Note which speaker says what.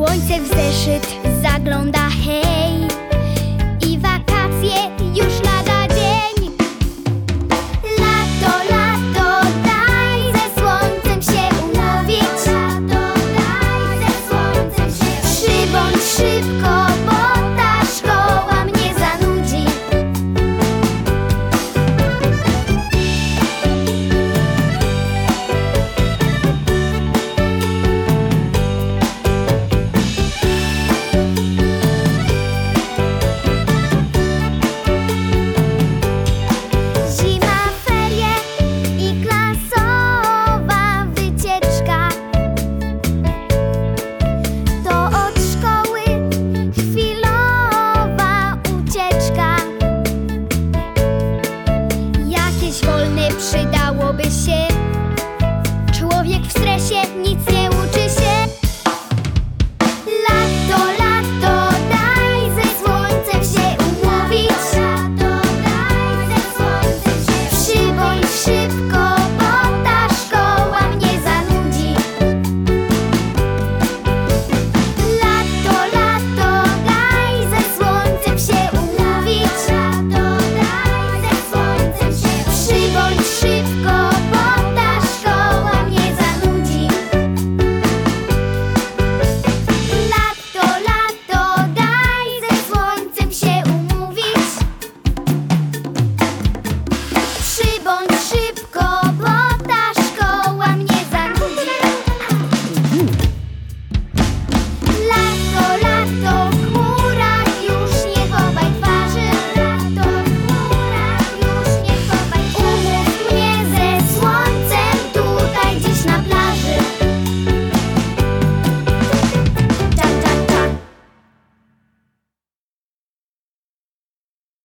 Speaker 1: Słońce w zeszyt zagląda, hej, i wakacje już lada dzień. Lato, lato, daj ze słońcem się umówić. Przybądź szybko, bo ta szkoła mnie zanudzi. Zima, ferie i klasowa wycieczka. To od szkoły chwilowa ucieczka. Jakieś wolne przydałoby się. Człowiek w stresie nic nie uczy się. Lato, lato, daj ze słońcem się umówić. Przybądź szybko, bo ta szkoła mnie zanudzi. Lato, lato, daj ze słońcem się umówić. Przybądź szybko, bo ta szkoła mnie zanudzi. Lato, lato, daj ze słońcem się umówić. Przybądź szybko.